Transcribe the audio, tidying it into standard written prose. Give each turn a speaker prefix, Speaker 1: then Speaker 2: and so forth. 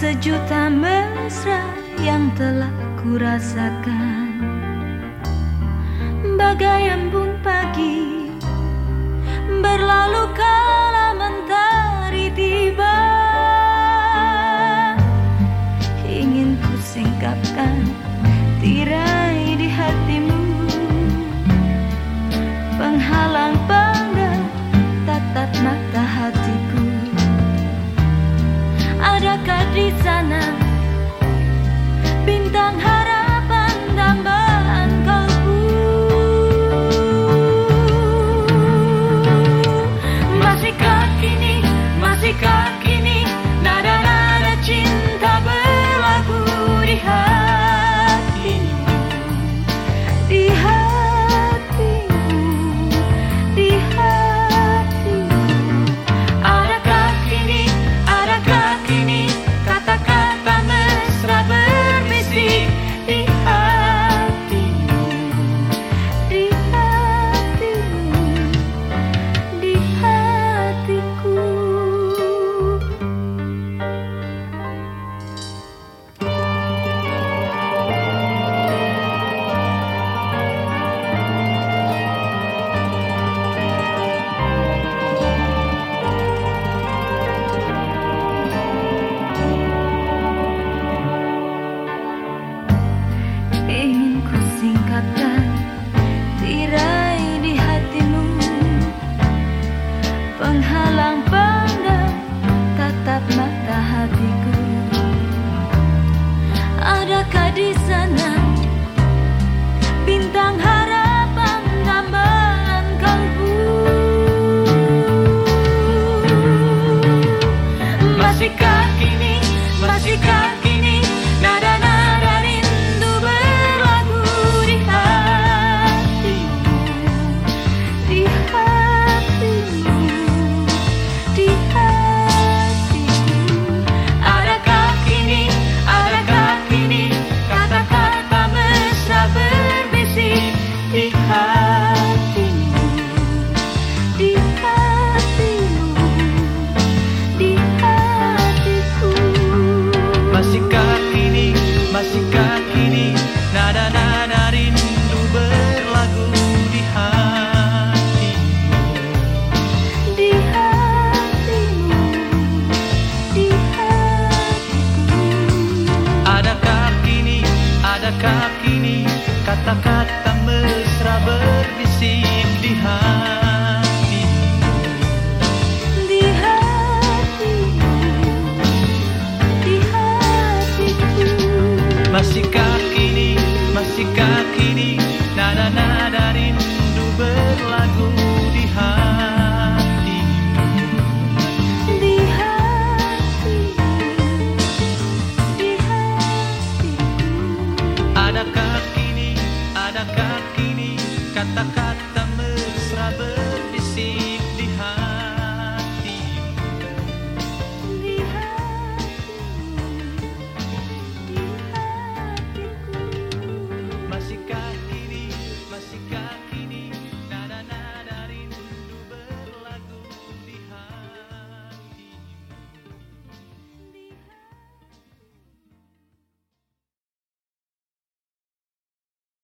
Speaker 1: sejuta mesra yang telah kurasakan. Bagai embun pagi berlalu kala mentari tiba, ingin ku singkapkan tirai di hatimu, penghalang bangga tatap mata hatiku. Adakah di sana bintang harapan dambaan kalbu? Masihkah kini nada-nada cinta berlagu di hatimu, di hatimu, di hatimu? Adakah kini kata-kata mesra berbisik di hatimu, di hatimu, di hatiku? Ingin ku singkapkan tirai di hatimu, penghalang bangga tatap mata hatiku. Adakah di sana bintang harapan dambaan kalbu? Masihkah kini nada-nada rindu berlagu di hatimu, di hatimu, di hatimu? Adakah kini kata-kata mesra berbisik di hatimu, di hatimu, di hatiku?
Speaker 2: Masihkah kini nada-nada rindu berlagu di hatimu,
Speaker 1: di hatimu, di hatiku?
Speaker 2: Adakah kini kata-kata mesra berbisik di hatimu?